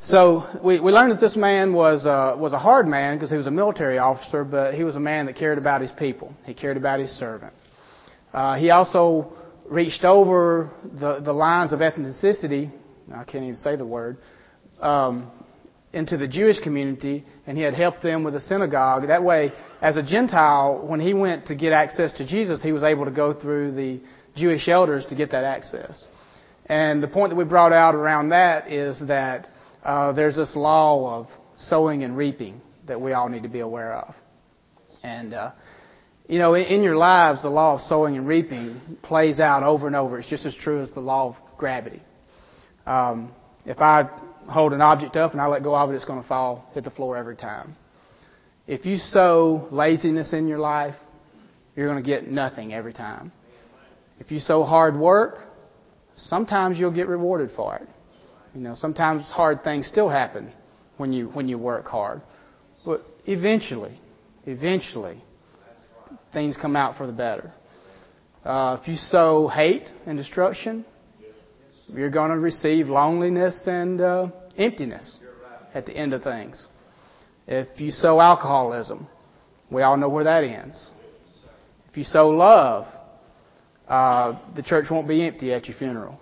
So we learned that this man was a hard man because he was a military officer, but he was a man that cared about his people. He cared about his servant. He also reached over the lines of ethnicity, I can't even say the word, into the Jewish community, and he had helped them with the synagogue. That way, as a Gentile, when he went to get access to Jesus, he was able to go through the Jewish elders to get that access. And the point that we brought out around that is that there's this law of sowing and reaping that we all need to be aware of. And, in your lives, the law of sowing and reaping plays out over and over. It's just as true as the law of gravity. If I hold an object up and I let go of it, it's going to hit the floor every time. If you sow laziness in your life, you're going to get nothing every time. If you sow hard work, sometimes you'll get rewarded for it. Sometimes hard things still happen when you work hard. But eventually, things come out for the better. If you sow hate and destruction, you're going to receive loneliness and emptiness at the end of things. If you sow alcoholism, we all know where that ends. If you sow love, the church won't be empty at your funeral.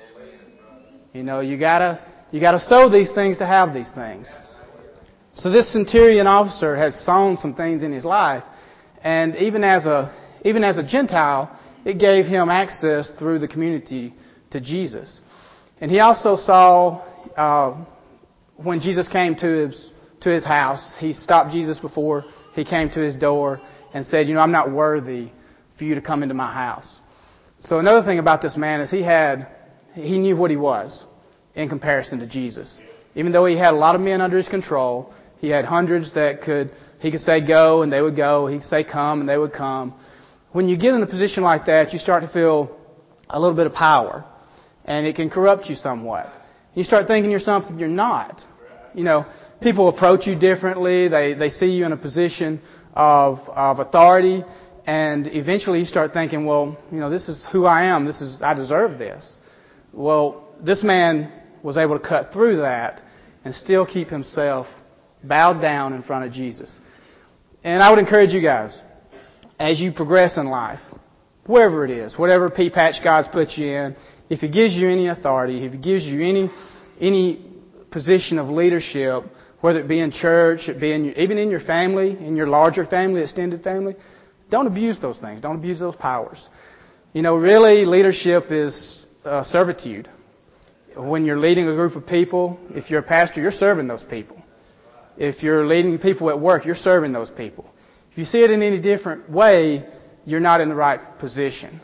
You gotta sow these things to have these things. So this centurion officer had sown some things in his life, and even as a Gentile, it gave him access through the community to Jesus. And he also saw when Jesus came to his house, he stopped Jesus before he came to his door and said, I'm not worthy for you to come into my house. So another thing about this man is he knew what he was in comparison to Jesus. Even though he had a lot of men under his control, he had hundreds he could say go and they would go. He could say come and they would come. When you get in a position like that, you start to feel a little bit of power, and it can corrupt you somewhat. You start thinking you're something you're not. People approach you differently. They see you in a position of authority, and eventually you start thinking, well, this is who I am. I deserve this. Well, this man was able to cut through that and still keep himself bowed down in front of Jesus. And I would encourage you guys, as you progress in life, wherever it is, whatever pea patch God's put you in, if He gives you any authority, if He gives you any position of leadership, whether it be in church, even in your family, in your larger family, extended family, don't abuse those things. Don't abuse those powers. Really, leadership is servitude. When you're leading a group of people, if you're a pastor, you're serving those people. If you're leading people at work, you're serving those people. If you see it in any different way, you're not in the right position.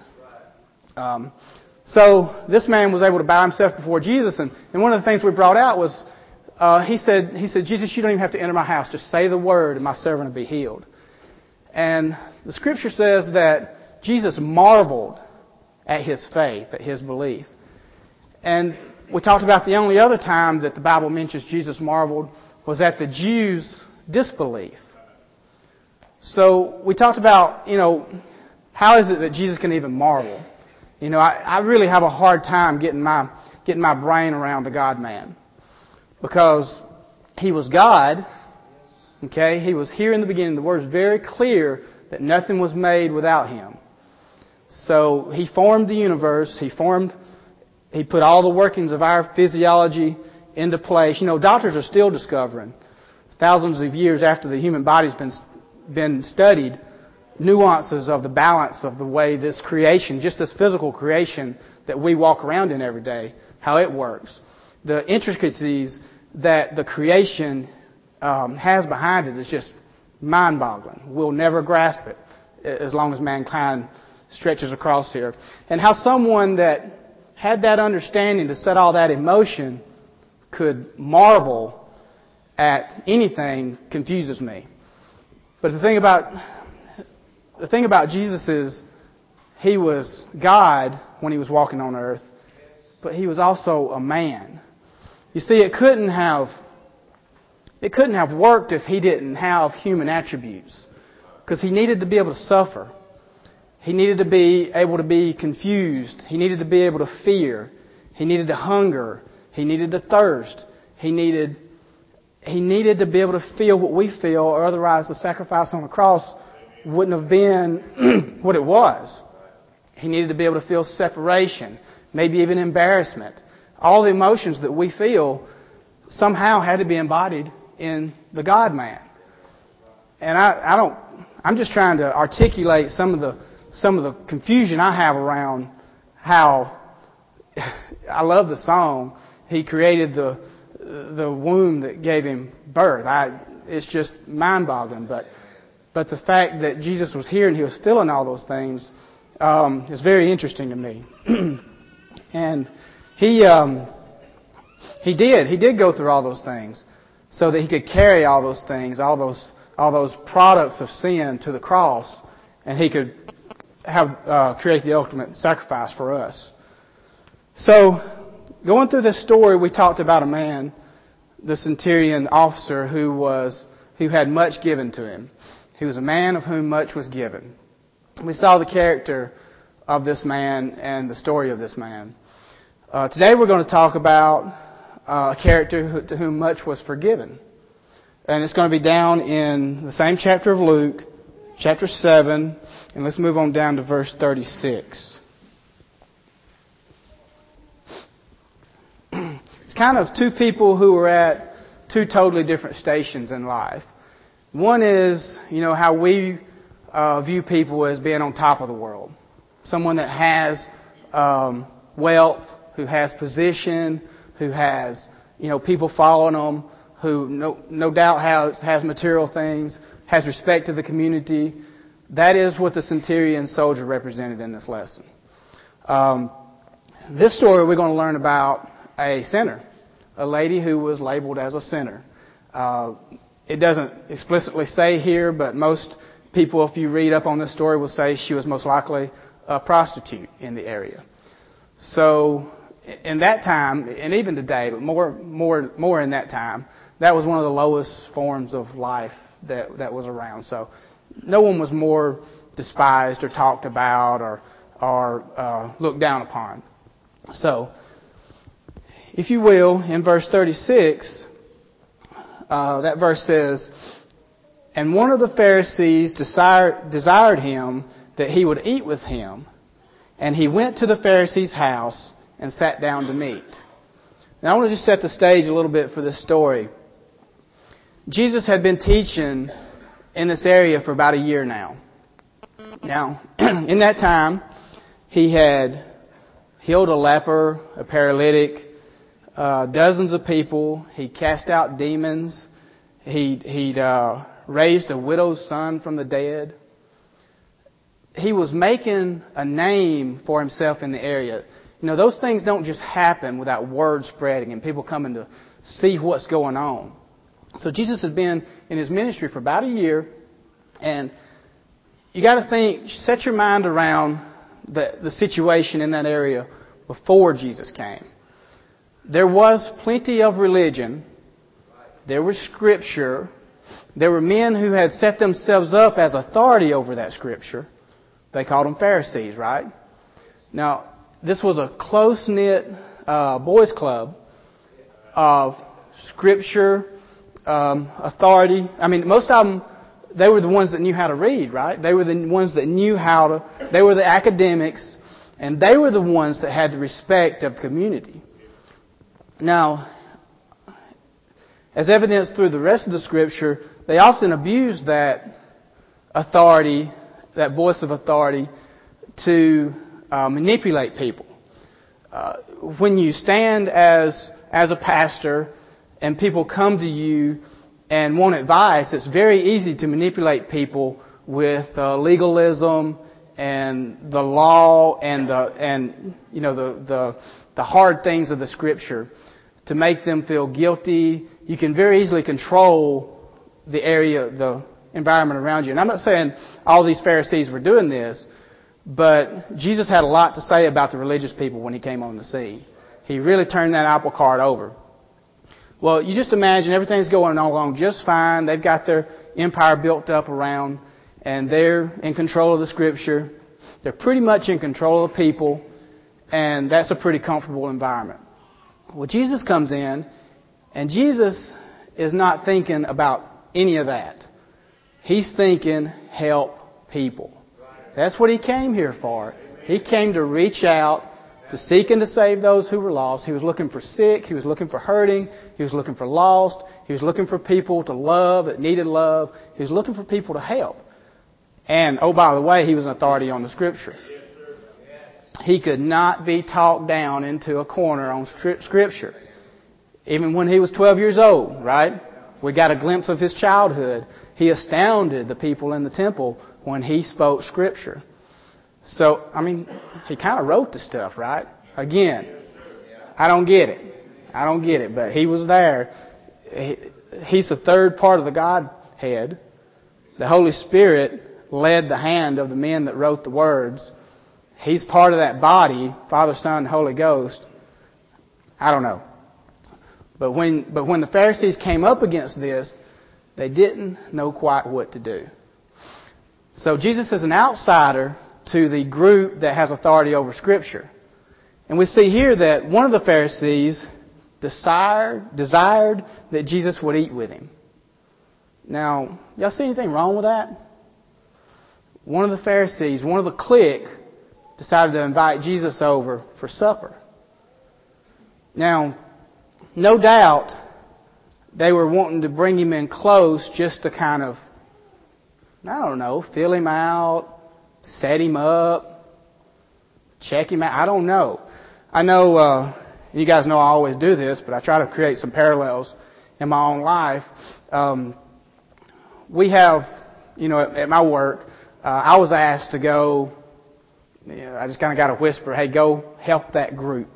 So this man was able to bow himself before Jesus, and one of the things we brought out was he said, Jesus, you don't even have to enter my house. Just say the word and my servant will be healed. And the scripture says that Jesus marveled at his faith, at his belief. And we talked about the only other time that the Bible mentions Jesus marveled was at the Jews' disbelief. So we talked about, how is it that Jesus can even marvel? I really have a hard time getting my brain around the God-man. Because He was God, okay? He was here in the beginning. The word is very clear that nothing was made without Him. So He formed the universe. He put all the workings of our physiology into place. Doctors are still discovering, thousands of years after the human body's been studied, nuances of the balance of the way this creation, just this physical creation that we walk around in every day, how it works. The intricacies that the creation has behind it is just mind-boggling. We'll never grasp it as long as mankind stretches across here. And how someone that had that understanding to set all that in motion could marvel at anything confuses me. But the thing about Jesus is He was God when He was walking on earth, but He was also a man. You see, it couldn't have worked if He didn't have human attributes, because He needed to be able to suffer. He needed to be able to be confused. He needed to be able to fear. He needed to hunger. He needed to thirst. He needed to be able to feel what we feel, or otherwise the sacrifice on the cross wouldn't have been what it was. He needed to be able to feel separation, maybe even embarrassment. All the emotions that we feel somehow had to be embodied in the God-man. And I'm just trying to articulate some of the confusion I have around how I love the song. He created the womb that gave him birth. It's just mind-boggling. But the fact that Jesus was here and He was feeling all those things is very interesting to me. And He did go through all those things so that He could carry all those things, all those products of sin to the cross, and He could create the ultimate sacrifice for us. So, going through this story, we talked about a man, the centurion officer, who had much given to him. He was a man of whom much was given. We saw the character of this man and the story of this man. Today we're going to talk about a character to whom much was forgiven. And it's going to be down in the same chapter of Luke, chapter 7, and let's move on down to verse 36. It's kind of two people who are at two totally different stations in life. One is, how we view people as being on top of the world. Someone that has wealth, who has position, who has, people following them, who no doubt has material things, has respect to the community. That is what the centurion soldier represented in this lesson. This story we're going to learn about a sinner, a lady who was labeled as a sinner. It doesn't explicitly say here, but most people, if you read up on this story, will say she was most likely a prostitute in the area. So, in that time, and even today, but more in that time, that was one of the lowest forms of life that was around. So, no one was more despised or talked about or looked down upon. So, if you will, in verse 36, that verse says, "And one of the Pharisees desired him that he would eat with him, and he went to the Pharisee's house and sat down to meat." Now I want to just set the stage a little bit for this story. Jesus had been teaching in this area for about a year now. Now, in that time, He had healed a leper, a paralytic, dozens of people. He cast out demons. He'd raised a widow's son from the dead. He was making a name for Himself in the area. Those things don't just happen without word spreading and people coming to see what's going on. So Jesus had been in His ministry for about a year, and you got to think, set your mind around the situation in that area before Jesus came. There was plenty of religion. There was Scripture. There were men who had set themselves up as authority over that Scripture. They called them Pharisees, right? Now, this was a close-knit boys' club of Scripture, authority. I mean, most of them, they were the ones that knew how to read, right? They were the ones that knew they were the academics, and they were the ones that had the respect of the community. Now, as evidenced through the rest of the Scripture, they often abused that authority, that voice of authority, to manipulate people. When you stand as a pastor and people come to you and want advice, it's very easy to manipulate people with legalism and the law and the hard things of the Scripture to make them feel guilty. You can very easily control the area, the environment around you. And I'm not saying all these Pharisees were doing this, but Jesus had a lot to say about the religious people when He came on the scene. He really turned that apple cart over. Well, you just imagine everything's going along just fine. They've got their empire built up around, and they're in control of the Scripture. They're pretty much in control of the people, and that's a pretty comfortable environment. Well, Jesus comes in, And Jesus is not thinking about any of that. He's thinking help people. That's what He came here for. He came to reach out, to seek and to save those who were lost. He was looking for sick. He was looking for hurting. He was looking for lost. He was looking for people to love that needed love. He was looking for people to help. And, oh, by the way, He was an authority on the Scripture. He could not be talked down into a corner on Scripture. Even when He was 12 years old, right? We got a glimpse of His childhood. He astounded the people in the temple when He spoke Scripture. So, I mean, He kind of wrote the stuff, right? Again, I don't get it. But He was there. He's the third part of the Godhead. The Holy Spirit led the hand of the men that wrote the words. He's part of that body, Father, Son, and Holy Ghost. I don't know. But when the Pharisees came up against this, they didn't know quite what to do. So Jesus is an outsider to the group that has authority over Scripture. And we see here that one of the Pharisees desired that Jesus would eat with him. Now, y'all see anything wrong with that? One of the Pharisees, one of the clique, decided to invite Jesus over for supper. Now, no doubt they were wanting to bring Him in close just to kind of, I don't know, feel Him out, set Him up, check Him out. I don't know. I know, you guys know I always do this, but I try to create some parallels in my own life. We have, at my work, I was asked to go, I just kind of got a whisper, hey, go help that group.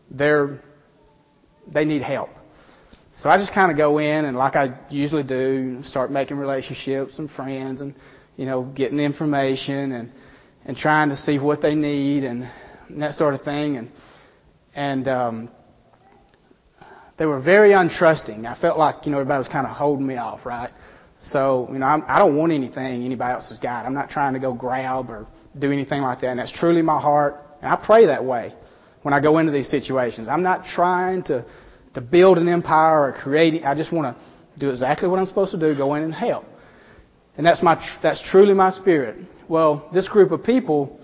They need help. So I just kind of go in and like I usually do, start making relationships and friends and, getting information and trying to see what they need and that sort of thing. And they were very untrusting. I felt like, everybody was kind of holding me off, right? So, I don't want anything anybody else has got. I'm not trying to go grab or do anything like that. And that's truly my heart. And I pray that way when I go into these situations. I'm not trying to build an empire or create it. I just want to do exactly what I'm supposed to do, go in and help. And that's truly my spirit. Well, this group of people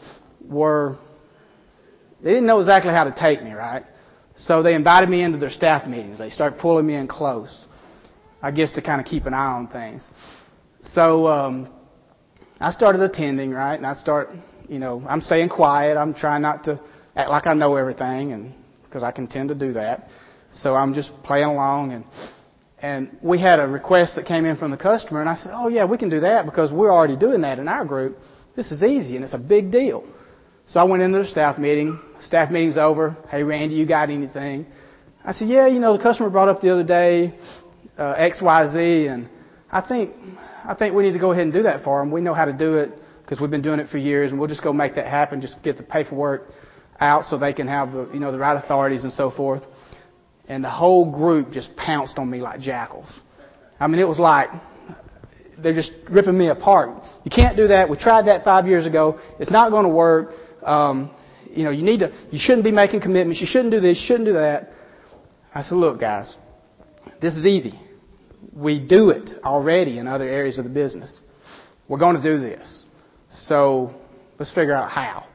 they didn't know exactly how to take me, right? So they invited me into their staff meetings. They started pulling me in close, I guess to kind of keep an eye on things. So I started attending, right? And I'm staying quiet. I'm trying not to act like I know everything, because I can tend to do that. So I'm just playing along, and we had a request that came in from the customer, and I said, oh yeah, we can do that because we're already doing that in our group. This is easy, and it's a big deal. So I went into the staff meeting. Staff meeting's over. Hey, Randy, you got anything? I said, yeah, the customer brought up the other day XYZ, and I think we need to go ahead and do that for them. We know how to do it because we've been doing it for years, and we'll just go make that happen. Just get the paperwork out so they can have the right authorities and so forth. And the whole group just pounced on me like jackals. I mean, it was like they're just ripping me apart. You can't do that. We tried that 5 years ago. It's not going to work. You shouldn't be making commitments. You shouldn't do this. You shouldn't do that. I said, look, guys, this is easy. We do it already in other areas of the business. We're going to do this. So let's figure out how.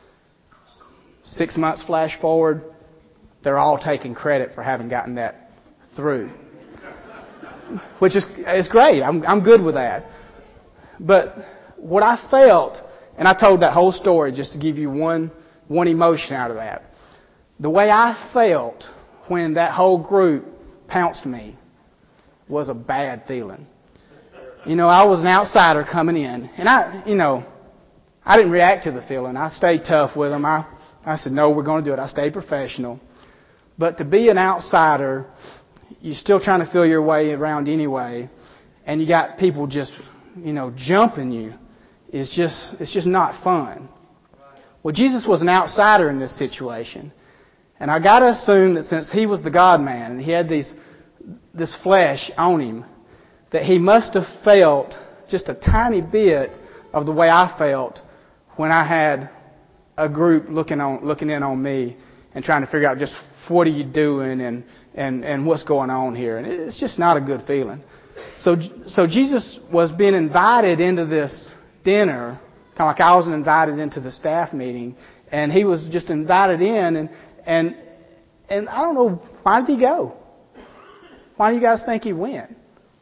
6 months flash forward. They're all taking credit for having gotten that through, which is great. I'm good with that. But what I felt, and I told that whole story just to give you one emotion out of that. The way I felt when that whole group pounced me was a bad feeling. I was an outsider coming in, and I didn't react to the feeling. I stayed tough with them. I said, no, we're going to do it. I stayed professional. But to be an outsider, you're still trying to feel your way around anyway, and you got people just, jumping you. It's just not fun. Well, Jesus was an outsider in this situation. And I got to assume that since He was the God-man and He had this flesh on Him, that He must have felt just a tiny bit of the way I felt when I had a group looking in on me and trying to figure out just what are you doing and what's going on here? And it's just not a good feeling. So Jesus was being invited into this dinner, kind of like I was invited into the staff meeting, and he was just invited in, and I don't know, why did he go? Why do you guys think he went?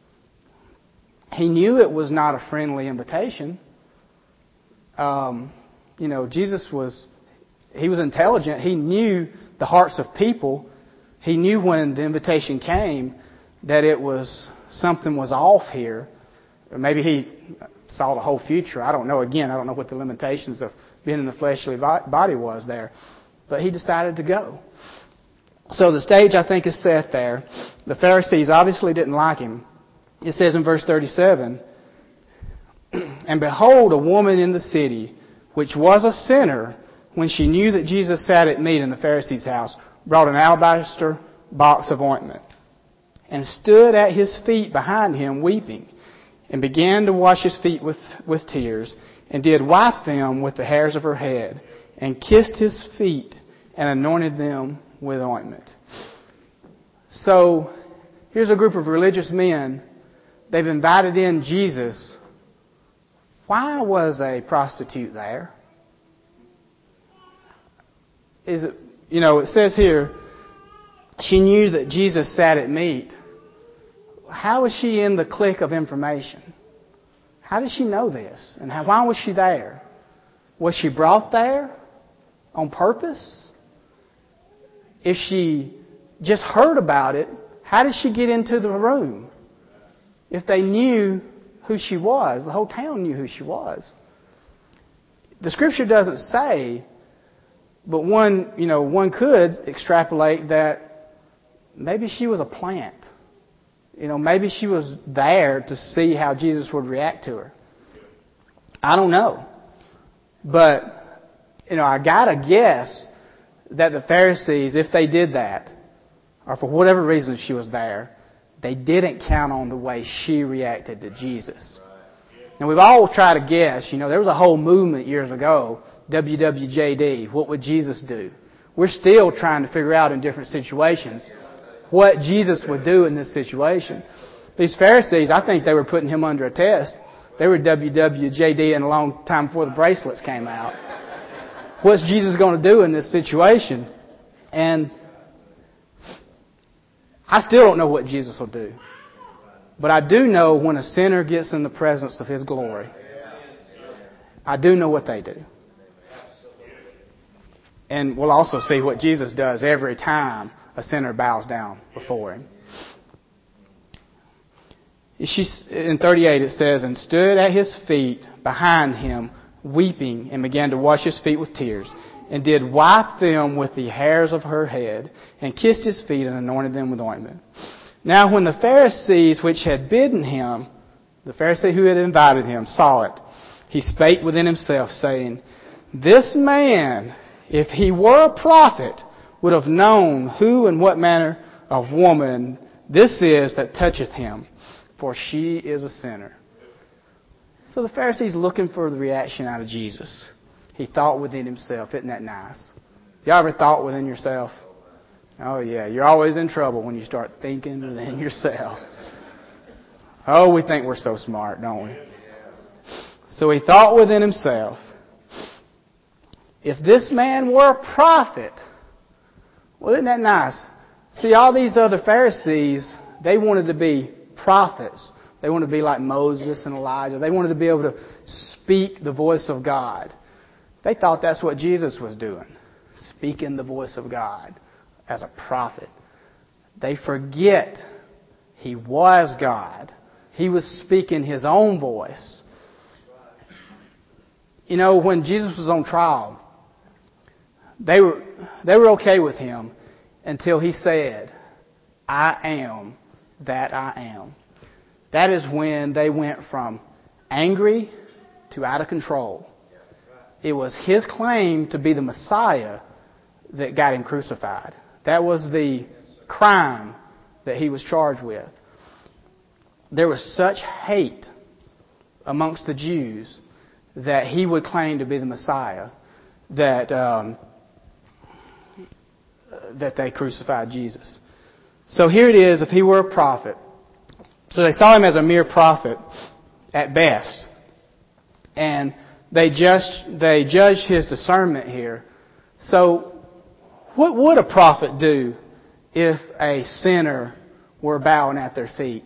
He knew it was not a friendly invitation. Jesus was intelligent. He knew the hearts of people. He knew when the invitation came that something was off here. Or maybe he saw the whole future. I don't know. Again, I don't know what the limitations of being in the fleshly body was there. But he decided to go. So the stage, I think, is set there. The Pharisees obviously didn't like him. It says in verse 37, "And behold, a woman in the city, which was a sinner, when she knew that Jesus sat at meat in the Pharisee's house, brought an alabaster box of ointment, and stood at his feet behind him, weeping, and began to wash his feet with tears, and did wipe them with the hairs of her head, and kissed his feet, and anointed them with ointment." So, here's a group of religious men. They've invited in Jesus. Why was a prostitute there? It says here, she knew that Jesus sat at meat. How was she in the clique of information? How did she know this? And why was she there? Was she brought there on purpose? If she just heard about it, how did she get into the room? If they knew who she was, the whole town knew who she was. The Scripture doesn't say, but one could extrapolate that maybe she was a plant. Maybe she was there to see how Jesus would react to her. I don't know. But, I gotta guess that the Pharisees, if they did that, or for whatever reason she was there, they didn't count on the way she reacted to Jesus. Now, we've all tried to guess. There was a whole movement years ago, WWJD, what would Jesus do? We're still trying to figure out in different situations what Jesus would do in this situation. These Pharisees, I think they were putting him under a test. They were WWJD in a long time before the bracelets came out. What's Jesus going to do in this situation? And I still don't know what Jesus will do. But I do know when a sinner gets in the presence of His glory, I do know what they do. And we'll also see what Jesus does every time a sinner bows down before Him. In 38 it says, "And stood at His feet behind Him, weeping, and began to wash His feet with tears, and did wipe them with the hairs of her head, and kissed His feet, and anointed them with ointment. Now when the Pharisees which had bidden Him," the Pharisee who had invited Him, "saw it, he spake within himself, saying, This man, if he were a prophet, would have known who and what manner of woman this is that toucheth him, for she is a sinner." So the Pharisee's looking for the reaction out of Jesus. He thought within himself. Isn't that nice? Y'all ever thought within yourself? Oh yeah, you're always in trouble when you start thinking within yourself. Oh, we think we're so smart, don't we? So he thought within himself, if this man were a prophet, well, isn't that nice? See, all these other Pharisees, they wanted to be prophets. They wanted to be like Moses and Elijah. They wanted to be able to speak the voice of God. They thought that's what Jesus was doing, speaking the voice of God as a prophet. They forget He was God. He was speaking His own voice. When Jesus was on trial, they were okay with Him until He said, "I am that I am." That is when they went from angry to out of control. It was His claim to be the Messiah that got Him crucified. That was the crime that He was charged with. There was such hate amongst the Jews that He would claim to be the Messiah that that they crucified Jesus. So here it is, if he were a prophet. So they saw him as a mere prophet at best. And they judged his discernment here. So what would a prophet do if a sinner were bowing at their feet?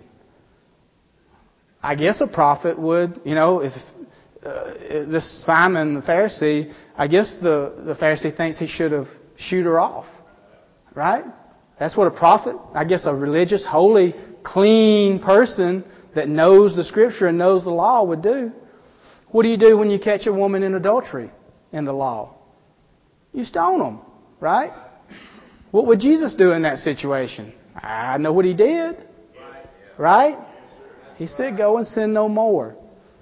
I guess a prophet would, if this Simon the Pharisee, I guess the Pharisee thinks he should have shooed her off. Right? That's what a prophet, I guess a religious, holy, clean person that knows the Scripture and knows the law would do. What do you do when you catch a woman in adultery in the law? You stone them, right? What would Jesus do in that situation? I know what he did. Right? He said, go and sin no more.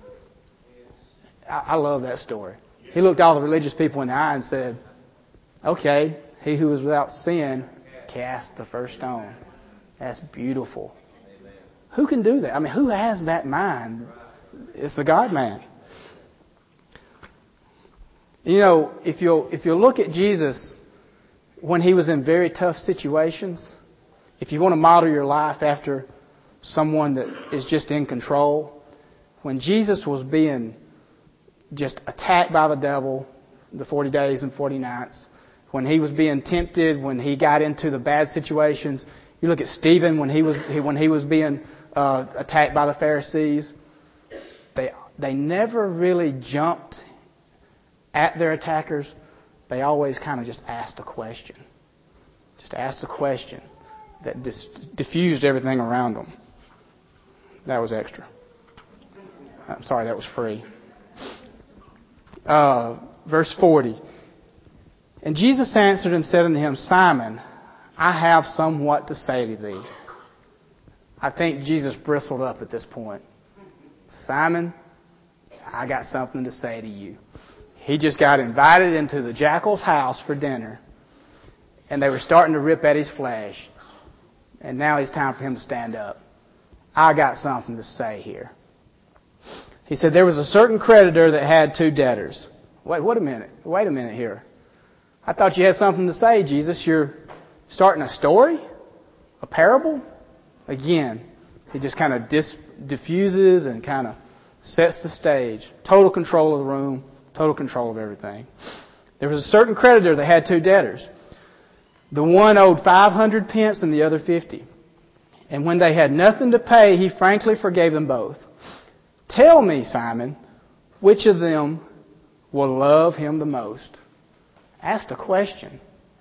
I love that story. He looked all the religious people in the eye and said, okay, he who is without sin, cast the first stone. That's beautiful. Who can do that? I mean, who has that mind? It's the God-man. If you look at Jesus when he was in very tough situations, if you want to model your life after someone that is just in control, when Jesus was being just attacked by the devil, the 40 days and 40 nights, when he was being tempted, when he got into the bad situations, you look at Stephen when he was being attacked by the Pharisees, they never really jumped at their attackers. They always kind of just asked a question. Just asked a question that diffused everything around them. That was extra. I'm sorry, that was free. Verse 40. And Jesus answered and said unto him, Simon, I have somewhat to say to thee. I think Jesus bristled up at this point. Simon, I got something to say to you. He just got invited into the jackal's house for dinner. And they were starting to rip at his flesh. And now it's time for him to stand up. I got something to say here. He said, there was a certain creditor that had 2 debtors. Wait a minute here. I thought you had something to say, Jesus. You're starting a story? A parable? Again, he just kind of diffuses and kind of sets the stage. Total control of the room. Total control of everything. There was a certain creditor that had 2 debtors. The one owed 500 pence and the other 50. And when they had nothing to pay, he frankly forgave them both. Tell me, Simon, which of them will love him the most? Asked a question.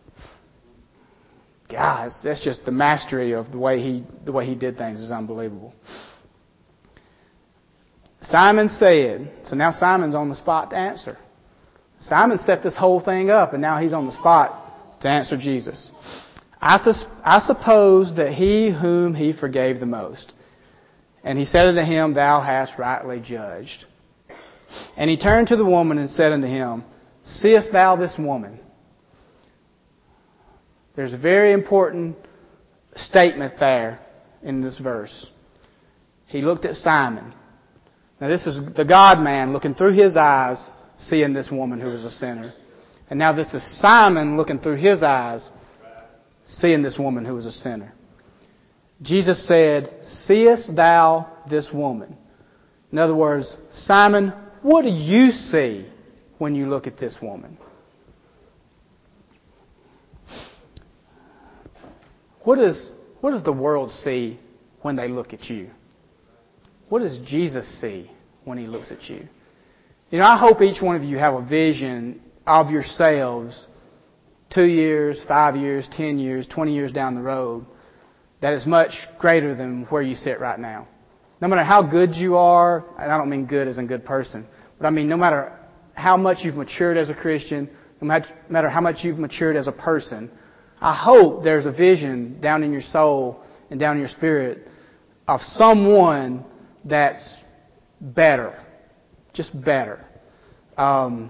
Guys, that's just the mastery of the way he did things is unbelievable. Simon said, so now Simon's on the spot to answer. Simon set this whole thing up and now he's on the spot to answer Jesus. I suppose that he whom he forgave the most. And he said unto him, thou hast rightly judged. And he turned to the woman and said unto him, seest thou this woman? There's a very important statement there in this verse. He looked at Simon. Now this is the God-man looking through his eyes, seeing this woman who was a sinner. And now this is Simon looking through his eyes, seeing this woman who was a sinner. Jesus said, seest thou this woman? In other words, Simon, what do you see when you look at this woman? What does the world see when they look at you? What does Jesus see when he looks at you? I hope each one of you have a vision of yourselves 2 years, 5 years, 10 years, 20 years down the road that is much greater than where you sit right now. No matter how good you are, and I don't mean good as in good person, but I mean no matter how much you've matured as a Christian, no matter how much you've matured as a person, I hope there's a vision down in your soul and down in your spirit of someone that's better. Just better. I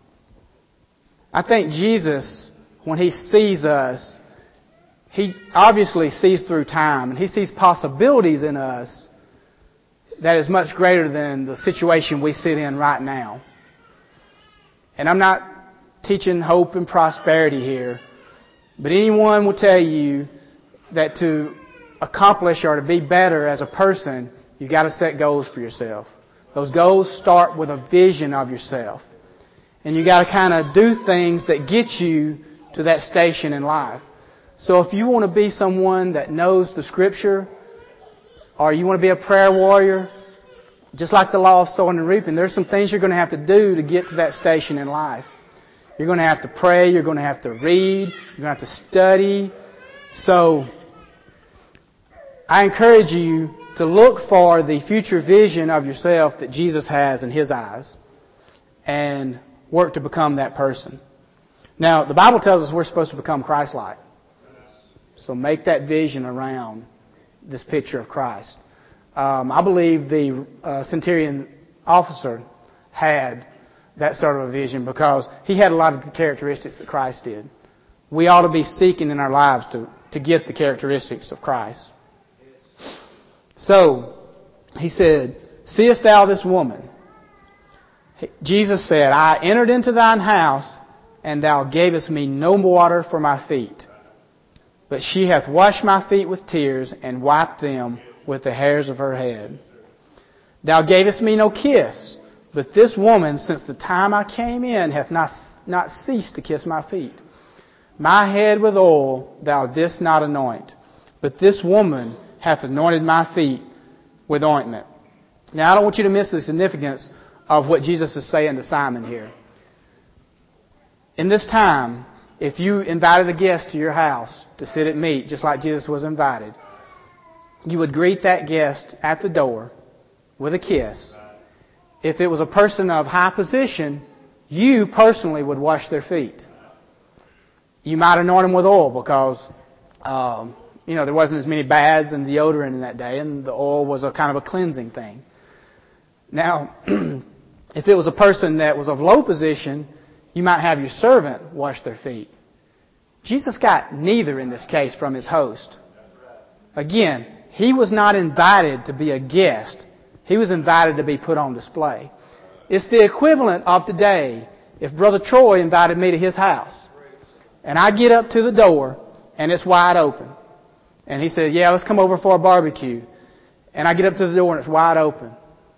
think Jesus, when he sees us, he obviously sees through time and he sees possibilities in us that is much greater than the situation we sit in right now. And I'm not teaching hope and prosperity here, But anyone will tell you that to accomplish or to be better as a person, you've got to set goals for yourself. Those goals start with a vision of yourself. And you got to kind of do things that get you to that station in life. So if you want to be someone that knows the Scripture, or you want to be a prayer warrior, just like the law of sowing and reaping, there's some things you're going to have to do to get to that station in life. You're going to have to pray. You're going to have to read. You're going to have to study. So I encourage you to look for the future vision of yourself that Jesus has in His eyes and work to become that person. Now, the Bible tells us we're supposed to become Christ-like. So make that vision around this picture of Christ. I believe the centurion officer had that sort of a vision because he had a lot of the characteristics that Christ did. We ought to be seeking in our lives to get the characteristics of Christ. So, he said, "Seest thou this woman?" Jesus said, "I entered into thine house, and thou gavest me no water for my feet. But she hath washed my feet with tears, and wiped them with the hairs of her head. Thou gavest me no kiss, but this woman, since the time I came in, hath not ceased to kiss my feet. My head with oil thou didst not anoint, but this woman hath anointed my feet with ointment." Now, I don't want you to miss the significance of what Jesus is saying to Simon here. In this time, if you invited a guest to your house to sit at meat, just like Jesus was invited, you would greet that guest at the door with a kiss. If it was a person of high position, you personally would wash their feet. You might anoint them with oil because, there wasn't as many baths and deodorant in that day, and the oil was a kind of a cleansing thing. Now, if it was a person that was of low position, you might have your servant wash their feet. Jesus got neither in this case from His host. Again, He was not invited to be a guest. He was invited to be put on display. It's the equivalent of today if Brother Troy invited me to his house. And I get up to the door and it's wide open. And he said, "Yeah, let's come over for a barbecue." And I get up to the door and it's wide open.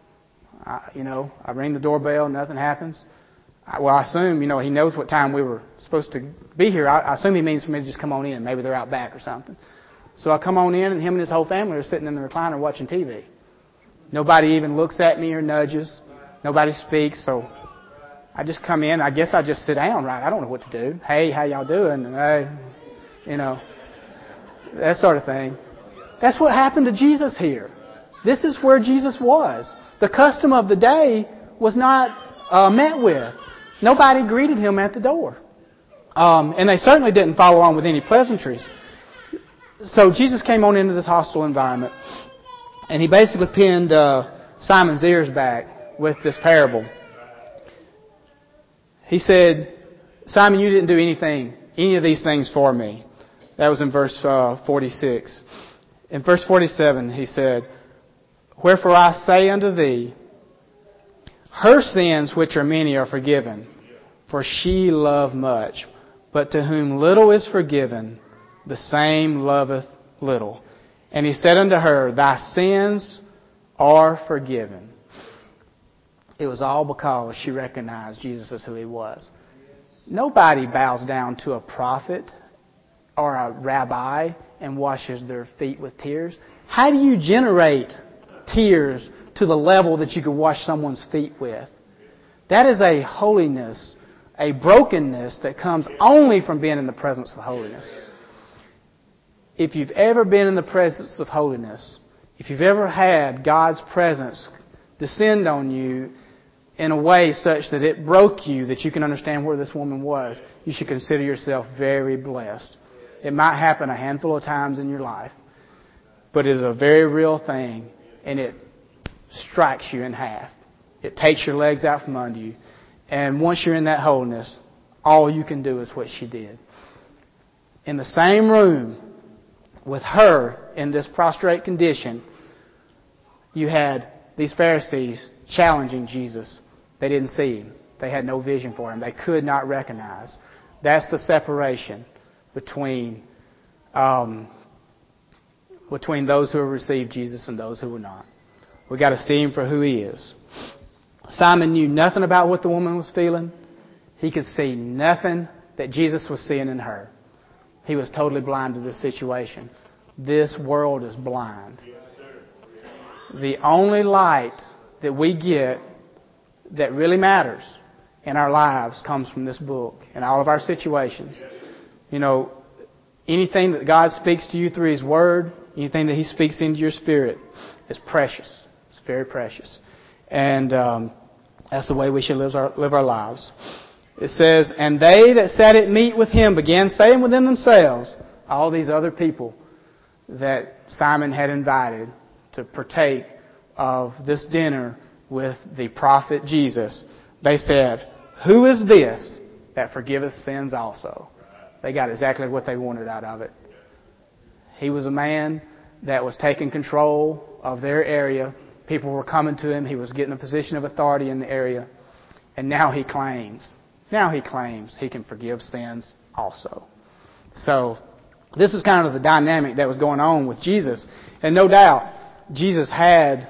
I ring the doorbell, nothing happens. I assume, he knows what time we were supposed to be here. I assume he means for me to just come on in. Maybe they're out back or something. So I come on in and him and his whole family are sitting in the recliner watching TV. Nobody even looks at me or nudges. Nobody speaks. So I just come in. I guess I just sit down, right? I don't know what to do. "Hey, how y'all doing?" Hey, that sort of thing. That's what happened to Jesus here. This is where Jesus was. The custom of the day was not met with. Nobody greeted Him at the door. And they certainly didn't follow on with any pleasantries. So Jesus came on into this hostile environment. And He basically pinned Simon's ears back with this parable. He said, "Simon, you didn't do any of these things for me." That was in verse 46. In verse 47, He said, "Wherefore I say unto thee, her sins which are many are forgiven, for she loved much. But to whom little is forgiven, the same loveth little. And He said unto her, Thy sins are forgiven." It was all because she recognized Jesus as who He was. Nobody bows down to a prophet or a rabbi and washes their feet with tears. How do you generate tears to the level that you could wash someone's feet with? That is a holiness, a brokenness that comes only from being in the presence of holiness. If you've ever been in the presence of holiness, if you've ever had God's presence descend on you in a way such that it broke you, that you can understand where this woman was, you should consider yourself very blessed. It might happen a handful of times in your life, but it is a very real thing, and it strikes you in half. It takes your legs out from under you. And once you're in that holiness, all you can do is what she did. In the same room with her in this prostrate condition, you had these Pharisees challenging Jesus. They didn't see Him. They had no vision for Him. They could not recognize. That's the separation between those who have received Jesus and those who will not. We got to see Him for who He is. Simon knew nothing about what the woman was feeling. He could see nothing that Jesus was seeing in her. He was totally blind to this situation. This world is blind. The only light that we get that really matters in our lives comes from this book and all of our situations. You know, anything that God speaks to you through His Word, anything that He speaks into your spirit is precious. It's very precious. And that's the way we should live our lives. It says, and they that sat at meat with Him began saying within themselves, all these other people that Simon had invited to partake of this dinner with the prophet Jesus, they said, who is this that forgiveth sins also? They got exactly what they wanted out of it. He was a man that was taking control of their area. People were coming to him. He was getting a position of authority in the area. And now he claims he can forgive sins also. So this is kind of the dynamic that was going on with Jesus. And no doubt, Jesus had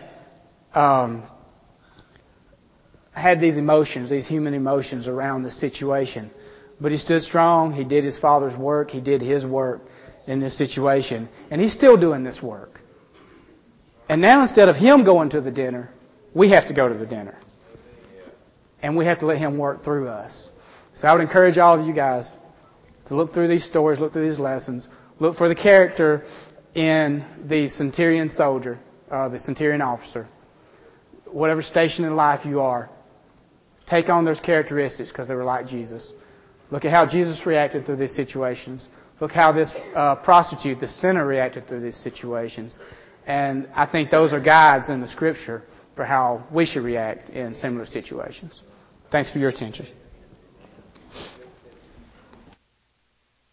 these emotions, these human emotions around the situation. But He stood strong. He did His Father's work. He did His work in this situation. And He's still doing this work. And now instead of Him going to the dinner, we have to go to the dinner. And we have to let Him work through us. So I would encourage all of you guys to look through these stories, look through these lessons, look for the character in the centurion soldier, the centurion officer. Whatever station in life you are, take on those characteristics because they were like Jesus. Look at how Jesus reacted through these situations. Look how this prostitute, the sinner, reacted through these situations. And I think those are guides in the Scripture for how we should react in similar situations. Thanks for your attention.